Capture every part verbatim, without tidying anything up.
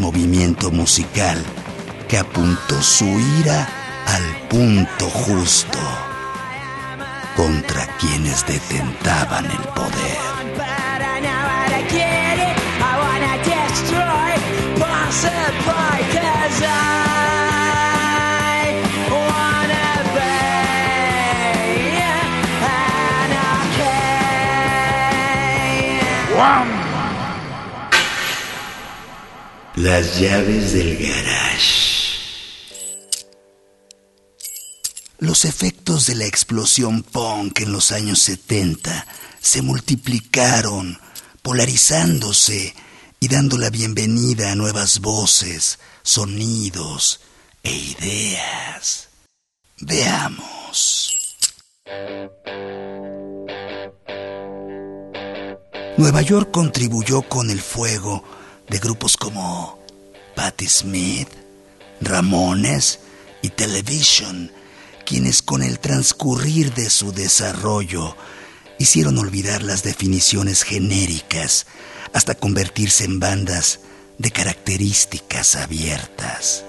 movimiento musical que apuntó su ira al punto justo contra quienes detentaban el poder. Las llaves del garage. Los efectos de la explosión punk en los años setenta se multiplicaron, polarizándose y dando la bienvenida a nuevas voces, sonidos e ideas. Veamos. Nueva York contribuyó con el fuego de grupos como Patti Smith, Ramones y Television, quienes con el transcurrir de su desarrollo hicieron olvidar las definiciones genéricas hasta convertirse en bandas de características abiertas.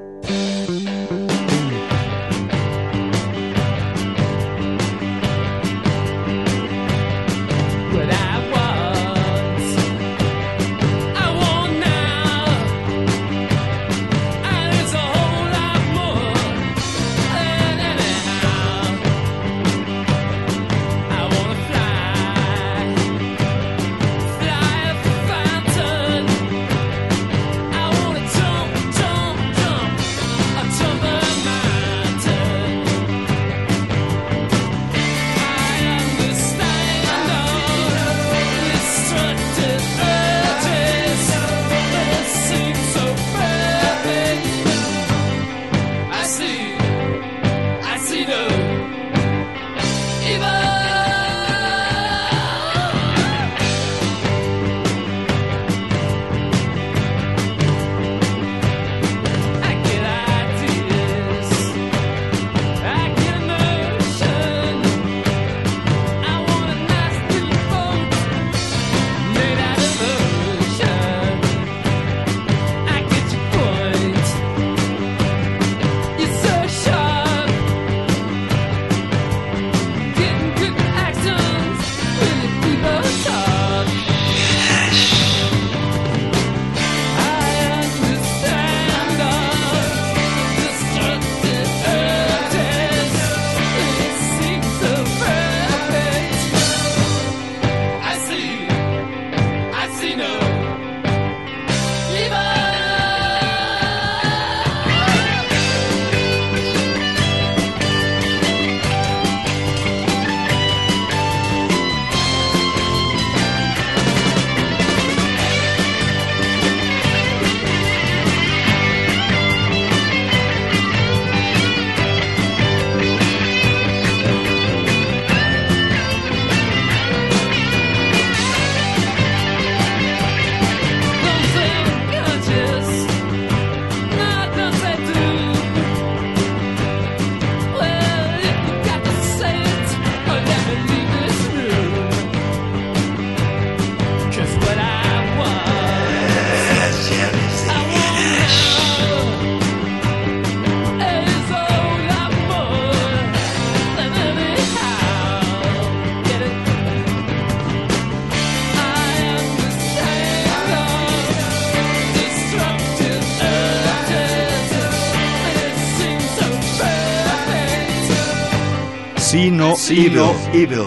See no See evil. no evil.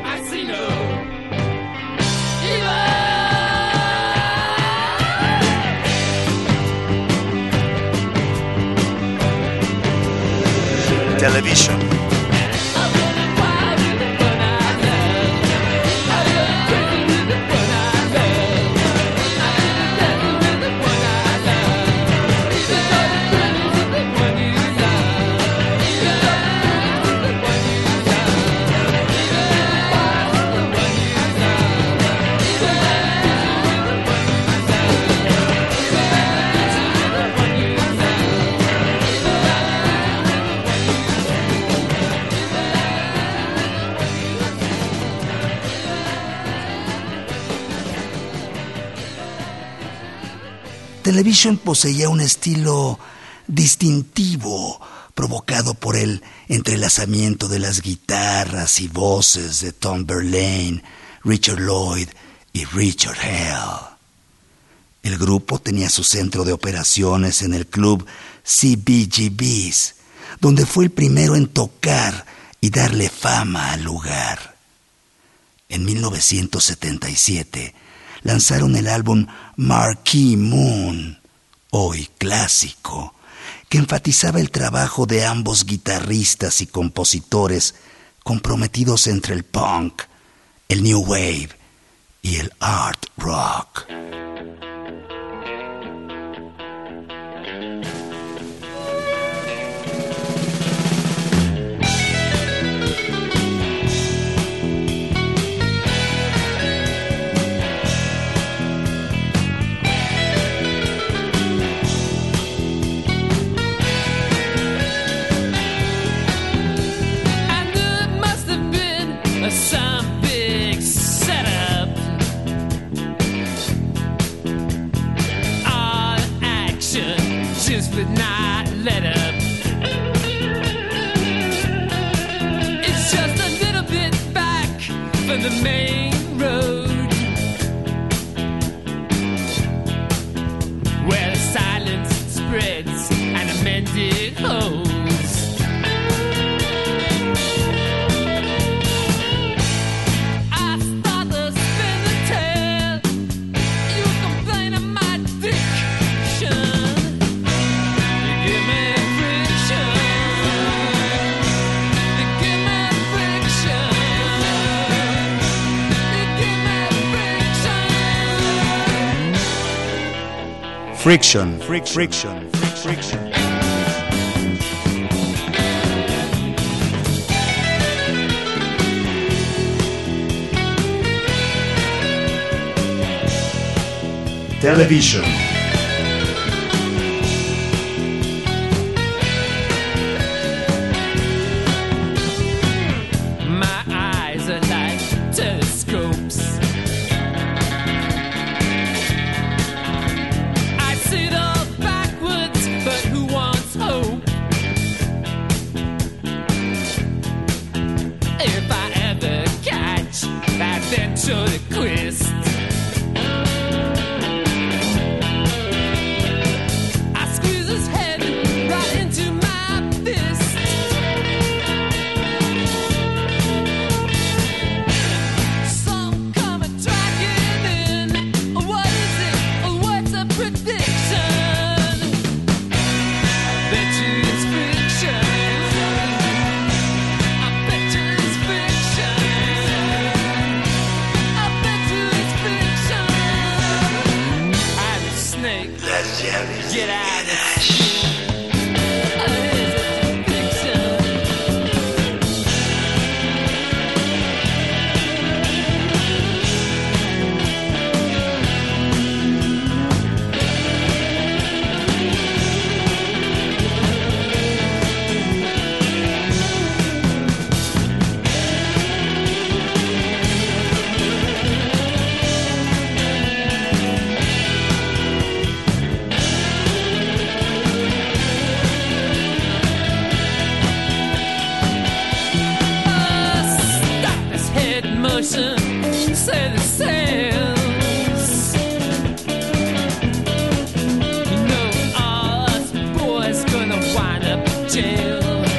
Television. Television poseía un estilo distintivo provocado por el entrelazamiento de las guitarras y voces de Tom Verlaine, Richard Lloyd y Richard Hell. El grupo tenía su centro de operaciones en el club C B G B's, donde fue el primero en tocar y darle fama al lugar. En mil novecientos setenta y siete lanzaron el álbum Marquee Moon, hoy clásico, que enfatizaba el trabajo de ambos guitarristas y compositores comprometidos entre el punk, el new wave y el art rock. Some big setup. All action just would not let up. It's just a little bit back from the main road, where the silence spreads and the mended holds. Friction, friction, friction, friction. Television. My eyes are like telescopes. I see it all backwards, but who wants hope? If I ever catch that ventriloquist, I squeeze his head right into my fist. Some come a dragging in. What is it? What's a prediction? I bet you it's fiction. I bet you it's fiction. I bet you it's fiction. I'm a snake. Get out of here. It's fiction. Stop this head motion, say the sails. You know all us boys gonna wind up in jail.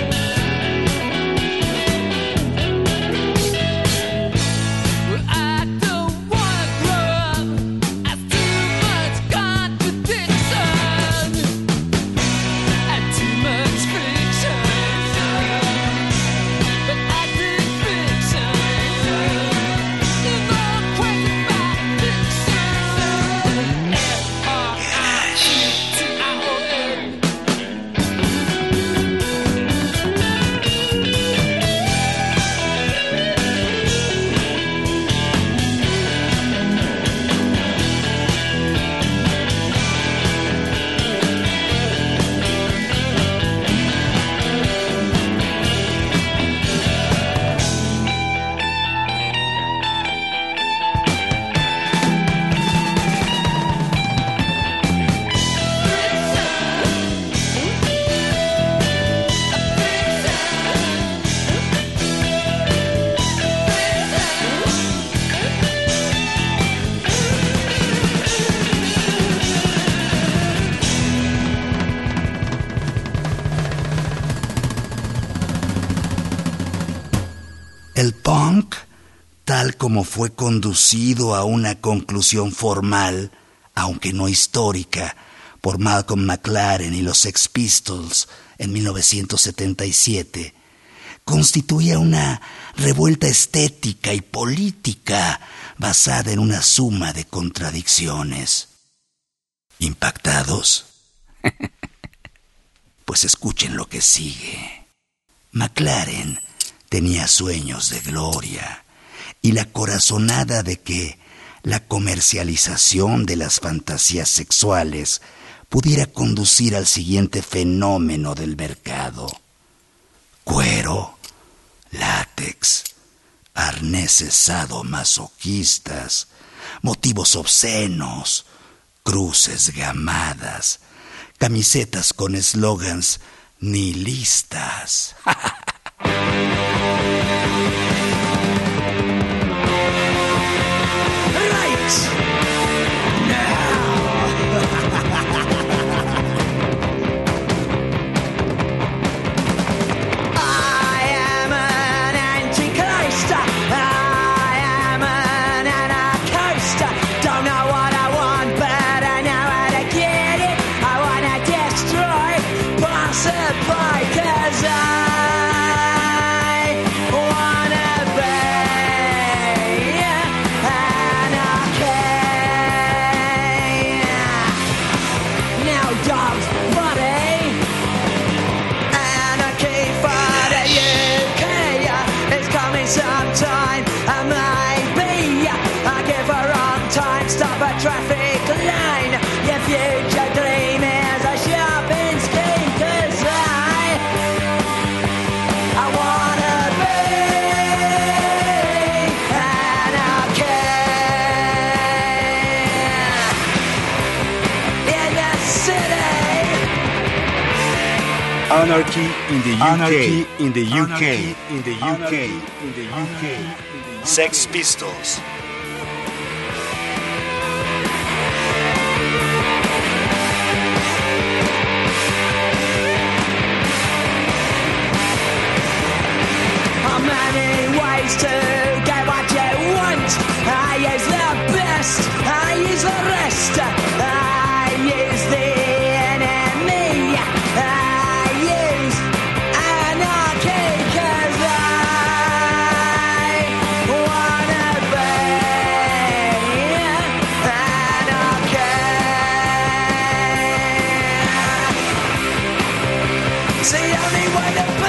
Well, I don't wanna grow up. That's too much contradiction and too much fiction. But I did fiction. You know I'm crazy about El punk, tal como fue conducido a una conclusión formal, aunque no histórica, por Malcolm McLaren y los Sex Pistols en mil novecientos setenta y siete, constituía una revuelta estética y política basada en una suma de contradicciones. ¿Impactados? Pues escuchen lo que sigue. McLaren tenía sueños de gloria y la corazonada de que la comercialización de las fantasías sexuales pudiera conducir al siguiente fenómeno del mercado: cuero, látex, arneses sadomasoquistas, motivos obscenos, cruces gamadas, camisetas con eslogans nihilistas. Traffic line, your future dream is a shopping scheme. 'Cause I, I wanna be anarchy in the city. Anarchy in the U K. Anarchy in the U K. in the U K. In the U K. Sex Pistols. Many ways to get what you want. I use the best, I use the rest. I use the enemy, I use anarchy. 'Cause I wanna be anarchy. It's the only way to be.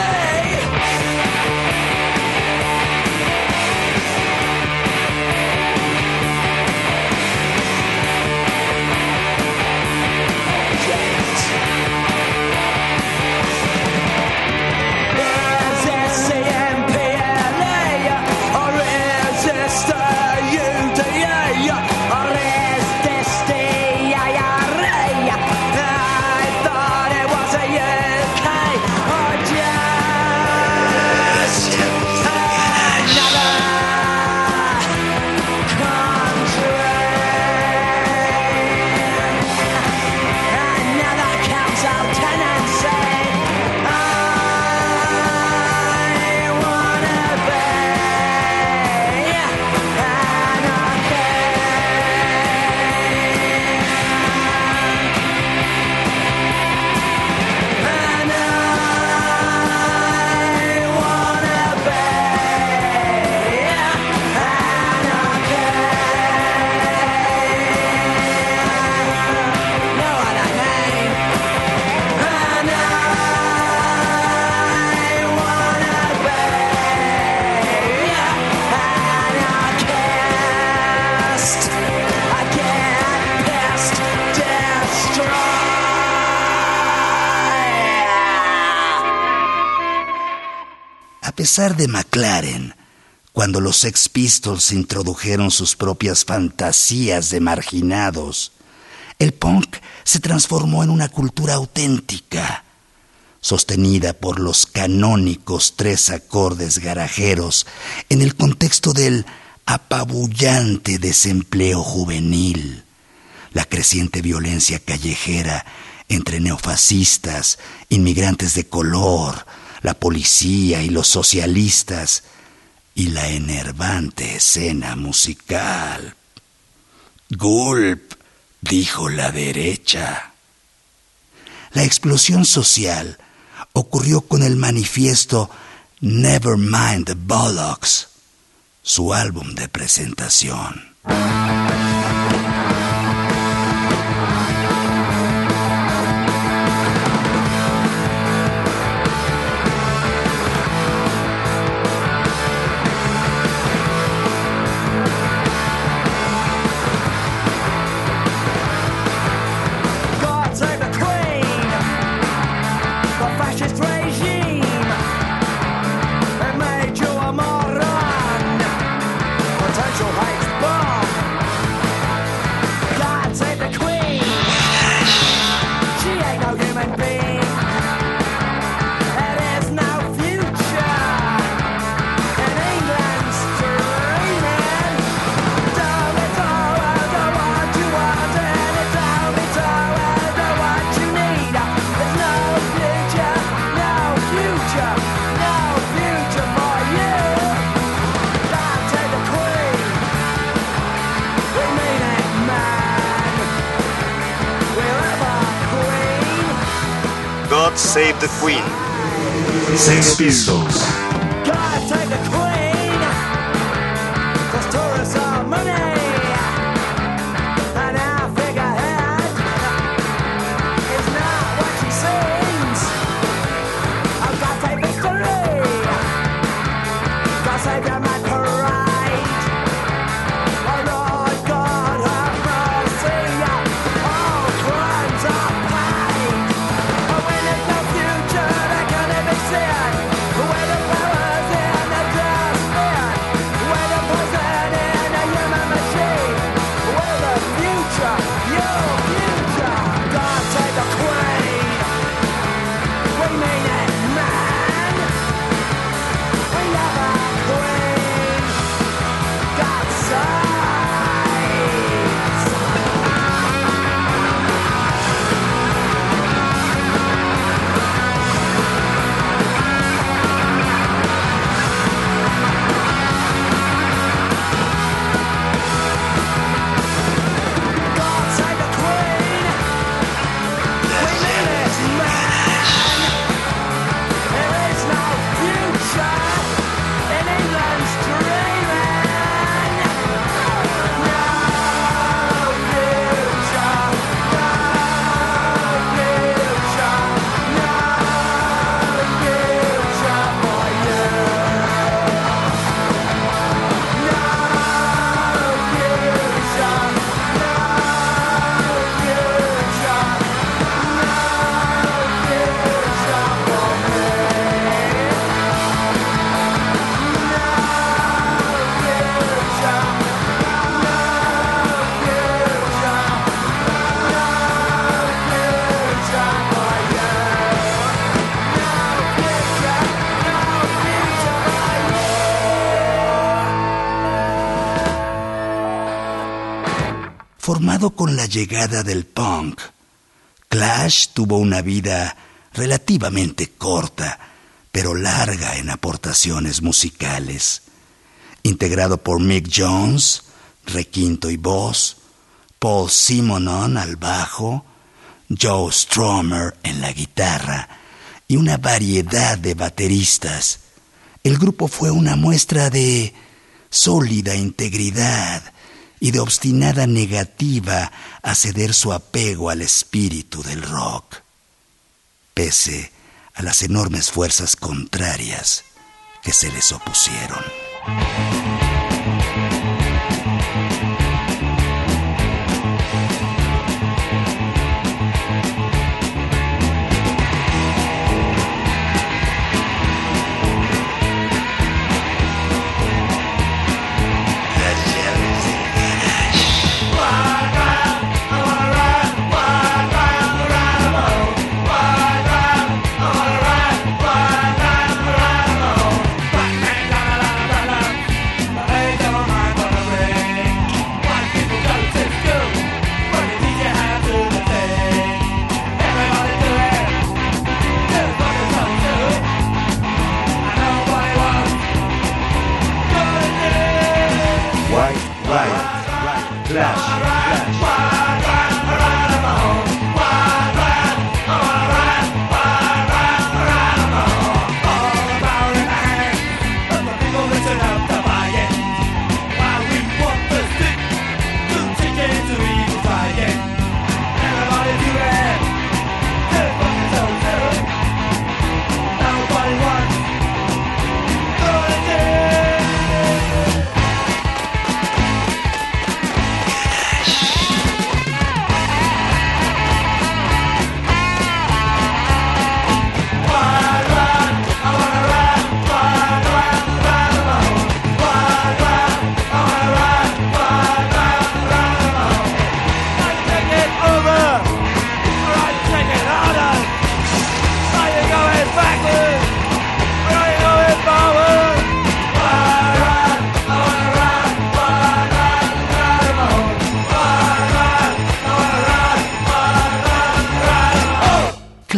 A pesar de McLaren, cuando los Sex Pistols introdujeron sus propias fantasías de marginados, el punk se transformó en una cultura auténtica, sostenida por los canónicos tres acordes garajeros en el contexto del apabullante desempleo juvenil, la creciente violencia callejera entre neofascistas, inmigrantes de color, la policía y los socialistas, y la enervante escena musical. Gulp, dijo la derecha. La explosión social ocurrió con el manifiesto Nevermind the Bollocks, su álbum de presentación. God Save the Queen. Sex Pistols. God save the Queen. Just tore us our money. And our figurehead is not what she seems. Oh, God save history. God save your mad parade. Oh, Lord God have mercy. All crimes are paid. Oh, when there's no future, they can never see it. Where the power's in the dustbin. Where the poison in a human machine. Where the future, your future. God save the Queen. We mean it, man. We love our Queen. God saves. God save the Queen. We mean it, man. There is no future in England's dreaming. No future, no future, no future for you. No future, no future, no future for me. Formado con la llegada del punk, Clash tuvo una vida relativamente corta, pero larga en aportaciones musicales. Integrado por Mick Jones, requinto y voz, Paul Simonon al bajo, Joe Strummer en la guitarra y una variedad de bateristas, el grupo fue una muestra de sólida integridad y de obstinada negativa a ceder su apego al espíritu del rock, pese a las enormes fuerzas contrarias que se les opusieron. Bye.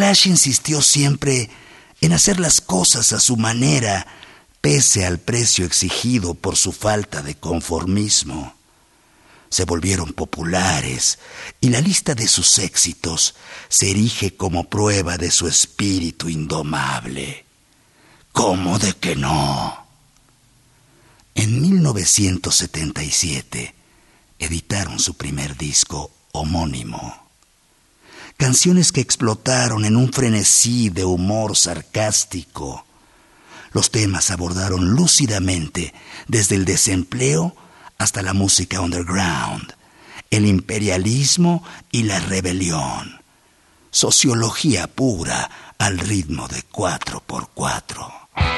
Clash insistió siempre en hacer las cosas a su manera, pese al precio exigido por su falta de conformismo. Se volvieron populares y la lista de sus éxitos se erige como prueba de su espíritu indomable. ¿Cómo de que no? En mil novecientos setenta y siete editaron su primer disco homónimo. Canciones que explotaron en un frenesí de humor sarcástico. Los temas abordaron lúcidamente desde el desempleo hasta la música underground, el imperialismo y la rebelión. Sociología pura al ritmo de cuatro por cuatro.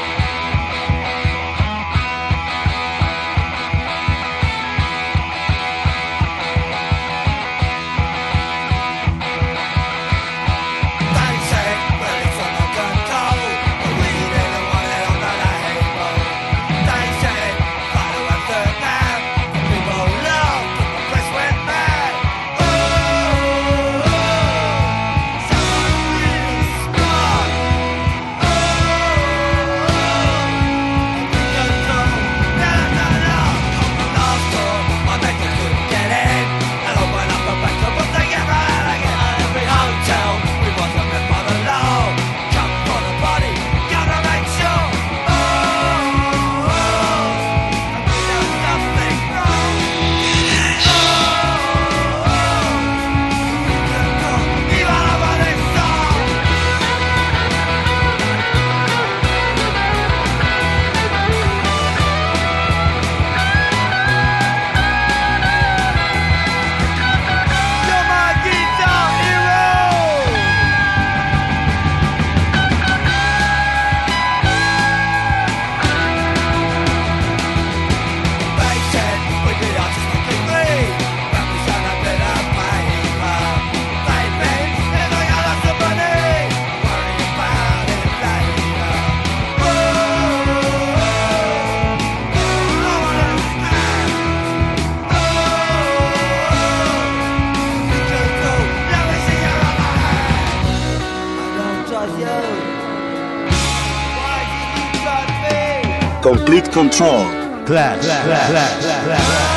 Complete control. Clash, clash, clash, clash, clash.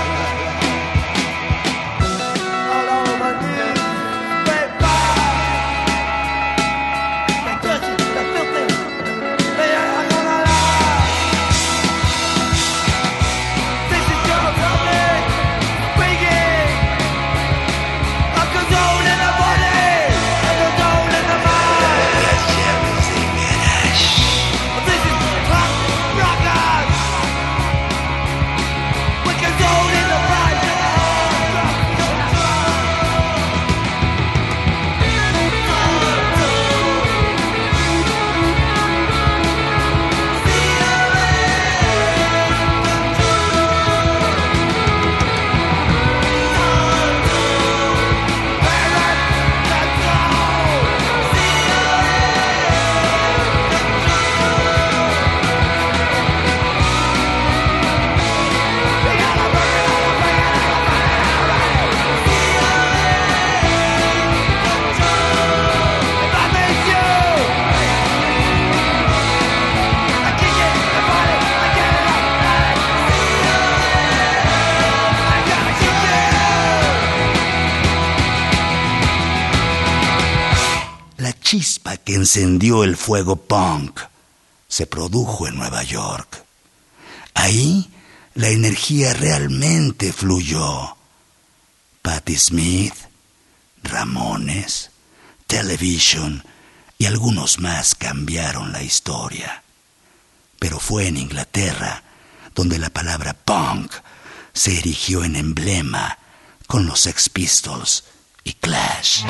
Chispa que encendió el fuego punk se produjo en Nueva York. Ahí la energía realmente fluyó. Patti Smith, Ramones, Television y algunos más cambiaron la historia. Pero fue en Inglaterra donde la palabra punk se erigió en emblema con los Sex Pistols y Clash.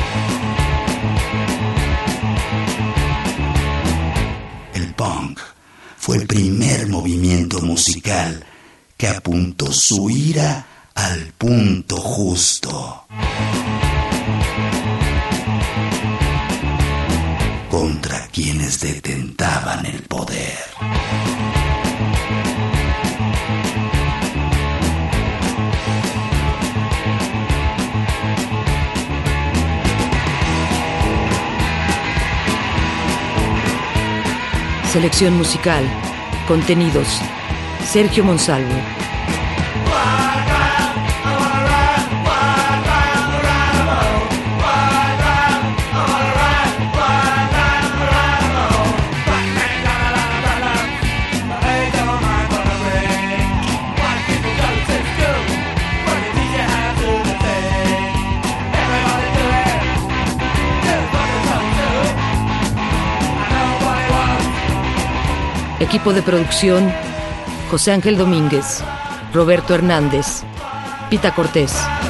El punk fue el primer movimiento musical que apuntó su ira al punto justo. Contra quienes detentaban el poder. Selección musical, contenidos, Sergio Monsalvo. Equipo de producción: José Ángel Domínguez, Roberto Hernández, Pita Cortés.